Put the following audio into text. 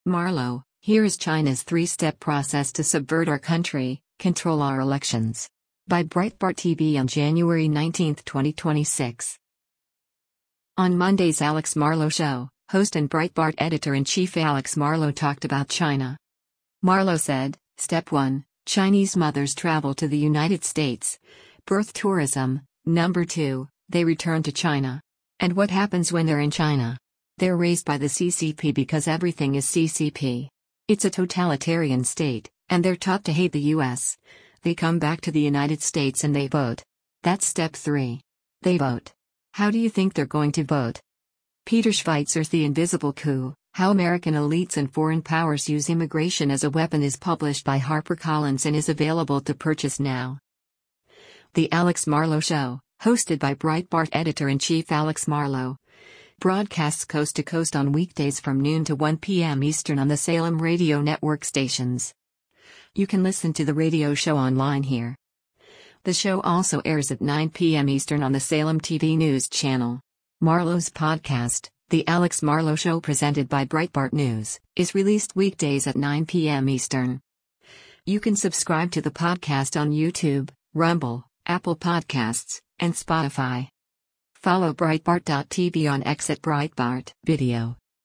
Marlow, here is China's three-step process to subvert our country, control our elections. By Breitbart TV on January 19, 2026. On Monday's Alex Marlow Show, host and Breitbart editor-in-chief Alex Marlow talked about China. Marlow said, Step 1, Chinese mothers travel to the United States. Birth tourism. Number 2, they return to China. And what happens when they're in China? They're raised by the CCP because everything is CCP. It's a totalitarian state, and they're taught to hate the US. They come back to the United States and they vote. That's step 3. They vote. How do you think they're going to vote? Peter Schweizer's The Invisible Coup, How American Elites and Foreign Powers Use Immigration as a Weapon is published by HarperCollins and is available to purchase now. The Alex Marlow Show, hosted by Breitbart editor-in-chief Alex Marlow, broadcasts coast to coast on weekdays from noon to 1 p.m. Eastern on the Salem Radio Network stations. You can listen to the radio show online here. The show also airs at 9 p.m. Eastern on the Salem TV News channel. Marlow's podcast, The Alex Marlow Show presented by Breitbart News, is released weekdays at 9 p.m. Eastern. You can subscribe to the podcast on YouTube, Rumble, Apple Podcasts, and Spotify. Follow Breitbart.tv on X at Breitbart Video.